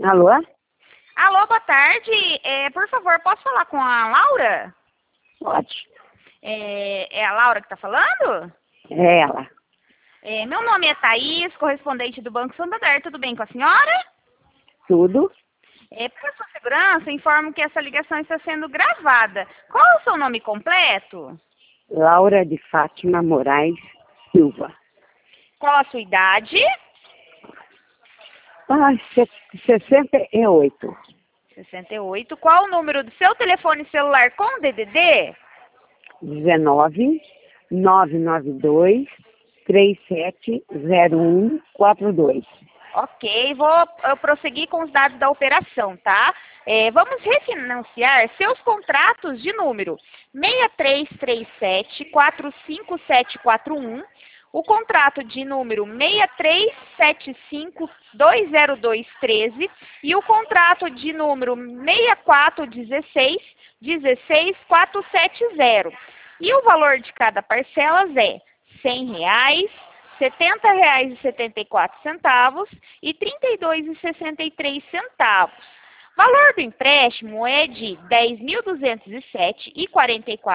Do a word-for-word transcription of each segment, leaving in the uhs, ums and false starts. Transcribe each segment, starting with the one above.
Alô? Alô, boa tarde. É, por favor, posso falar com a Laura? Pode. É, é a Laura que está falando? É ela. É, meu nome é Thaís, correspondente do Banco Santander. Tudo bem com a senhora? Tudo? É, para sua segurança, informo que essa ligação está sendo gravada. Qual é o seu nome completo? Laura de Fátima Moraes Silva. Qual a sua idade? Ah, se- sessenta e oito. sessenta e oito. Qual o número do seu telefone celular com D D D? dezenove, nove nove dois, três sete zero um quatro dois. Ok, vou eu prosseguir com os dados da operação, tá? É, vamos refinanciar seus contratos de número seis três três sete, quatro cinco sete quatro um, o contrato de número seis três sete cinco, dois zero dois um três e o contrato de número seis quatro um seis, um seis quatro sete zero. E o valor de cada parcela é cem reais, setenta reais e setenta e quatro centavos e trinta e dois reais e sessenta e três centavos. Valor do empréstimo é de dez mil duzentos e sete reais e quarenta e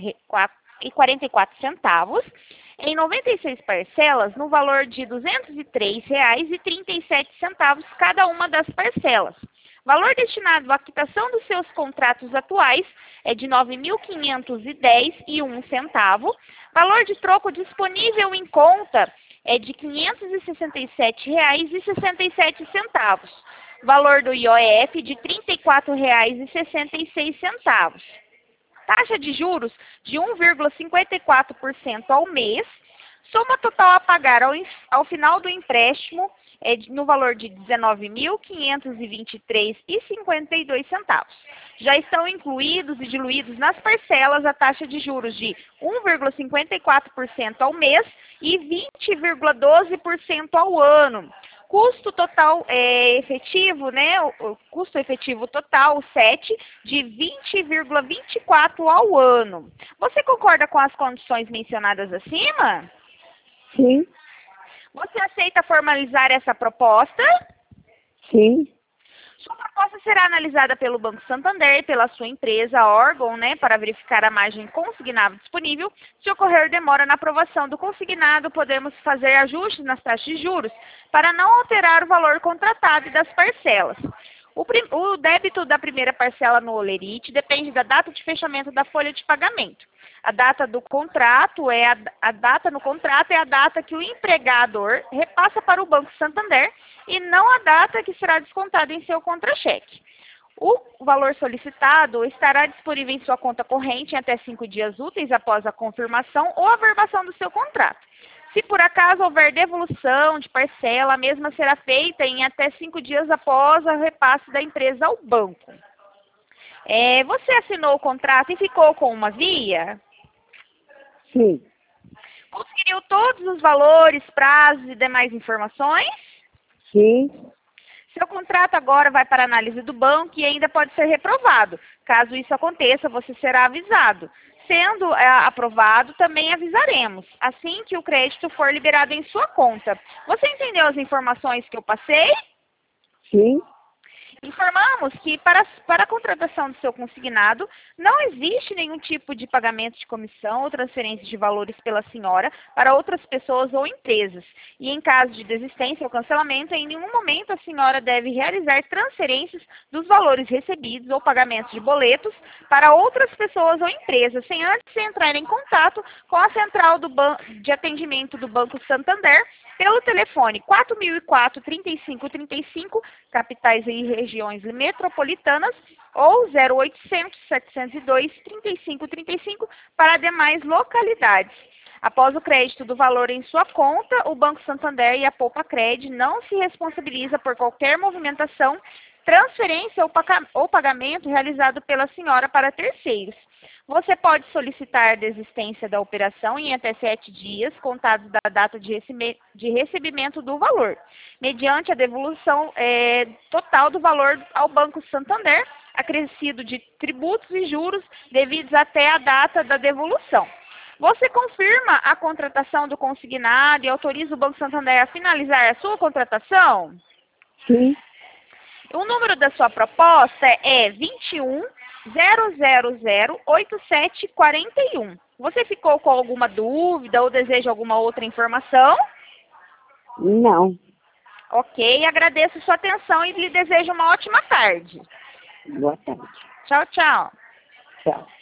quatro centavos em noventa e seis parcelas no valor de duzentos e três reais e trinta e sete centavos cada uma das parcelas. Valor destinado à quitação dos seus contratos atuais é de nove mil quinhentos e dez reais e um centavo. Valor de troco disponível em conta é de quinhentos e sessenta e sete reais e sessenta e sete centavos. Valor do I O F de trinta e quatro reais e sessenta e seis centavos. Taxa de juros de um vírgula cinquenta e quatro por cento ao mês. Soma total a pagar ao, ao final do empréstimo é de, no valor de dezenove mil quinhentos e vinte e três reais e cinquenta e dois centavos. Já estão incluídos e diluídos nas parcelas a taxa de juros de um vírgula cinquenta e quatro por cento ao mês e vinte vírgula doze por cento ao ano. Custo total é, efetivo, né? O, o custo efetivo total, o sete, de vinte vírgula vinte e quatro ao ano. Você concorda com as condições mencionadas acima? Sim, Você aceita formalizar essa proposta? sim, Sua proposta será analisada pelo Banco Santander e pela sua empresa, órgão, né, para verificar a margem consignada disponível. Se ocorrer demora na aprovação do consignado, podemos fazer ajustes nas taxas de juros para não alterar o valor contratado e das parcelas. O, prim- o débito da primeira parcela no Olerite depende da data de fechamento da folha de pagamento. A data do contrato é a, a data no contrato é a data que o empregador repassa para o Banco Santander e não a data que será descontada em seu contra-cheque. O valor solicitado estará disponível em sua conta corrente em até cinco dias úteis após a confirmação ou averbação do seu contrato. Se por acaso houver devolução de parcela, a mesma será feita em até cinco dias após o repasse da empresa ao banco. É, você assinou o contrato e ficou com uma via? sim, Conseguiu todos os valores, prazos e demais informações? sim. Seu contrato agora vai para análise do banco e ainda pode ser reprovado. Caso isso aconteça, você será avisado. Sendo é, aprovado, também avisaremos, assim que o crédito for liberado em sua conta. Você entendeu as informações que eu passei? Sim, Informamos que para, para a contratação do seu consignado, não existe nenhum tipo de pagamento de comissão ou transferência de valores pela senhora para outras pessoas ou empresas. E em caso de desistência ou cancelamento, em nenhum momento a senhora deve realizar transferências dos valores recebidos ou pagamentos de boletos para outras pessoas ou empresas, sem antes entrar em contato com a central do ban- de atendimento do Banco Santander pelo telefone quatro mil e quatro, trinta e cinco trinta e cinco, capitais e regiões metropolitanas, ou zero oitocentos, setecentos e dois, trinta e cinco trinta e cinco para demais localidades. Após o crédito do valor em sua conta, o Banco Santander e a Poupa-Cred não se responsabiliza por qualquer movimentação, transferência ou paga- ou pagamento realizado pela senhora para terceiros. Você pode solicitar a desistência da operação em até sete dias, contados da data de, recebe- de recebimento do valor, mediante a devolução eh, total do valor ao Banco Santander, acrescido de tributos e juros devidos até a data da devolução. Você confirma a contratação do consignado e autoriza o Banco Santander a finalizar a sua contratação? sim, O número da sua proposta é vinte e um, zero zero zero, oitenta e sete quarenta e um. Você ficou com alguma dúvida ou deseja alguma outra informação? Não. Ok, agradeço sua atenção e lhe desejo uma ótima tarde. Boa tarde. Tchau, tchau. Tchau.